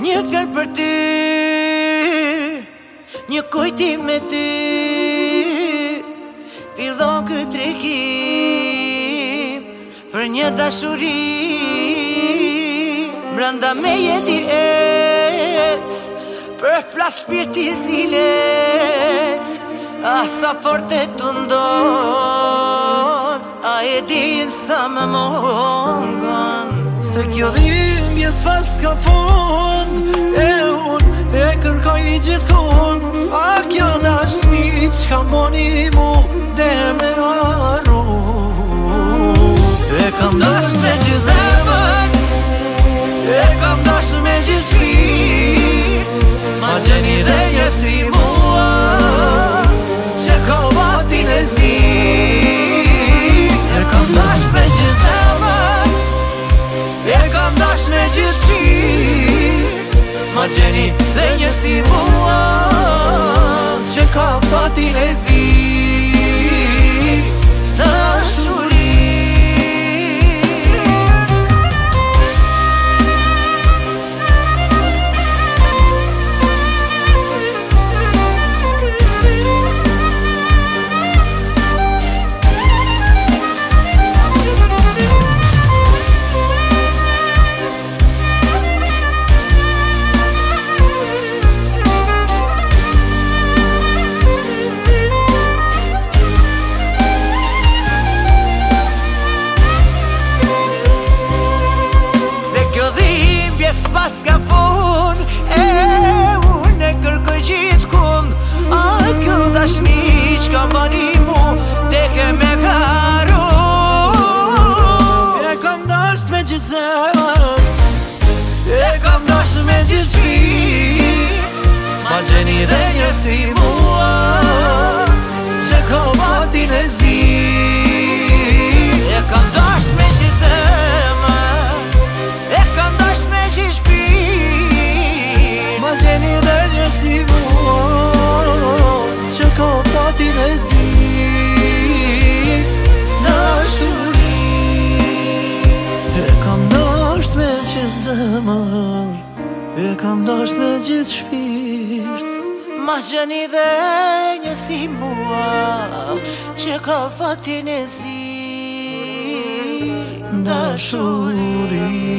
Një fjallë për ty, një kujtim me ty, fillon këtë tregim për një dashuri. Branda me jeti për plas shpirti ziles, sa forte të ndon, a e din sa më mongon. Se kjo dhimbje s'pas ka fund, e unë e kërkoj gjithkund. A kjo dashni qka moni mu dhe me arru. E kam dash me gjithë zemër, e kam dash me gjithë shpirt, ma gjeni dhe një si mua që ka vatin e zi. E kam dash me gjithë zemër, e kam dash me gjithë shpirt, ma gjeni dhe një si mua që ka vatin e zi. S'pas ka fun, e unë e kërkoj gjithkund. A kjo dashni qka bani mu teke me karu. E kam dasht me gjithë zemër, e kam dasht me gjithë shpirt, ma gjeni dhe një si mua që ka vatin e zi. E kam dasht me gjithë zemër, e kam dasht me gjithë shpirt, ma gjeni dhe një si mua që ka vatin e zi. Dashuri e kam dasht me gjithë zemër, e kam dasht me gjithë shpirt, ma gjeni dhe një si mua që ka vatin e zi. dashuri.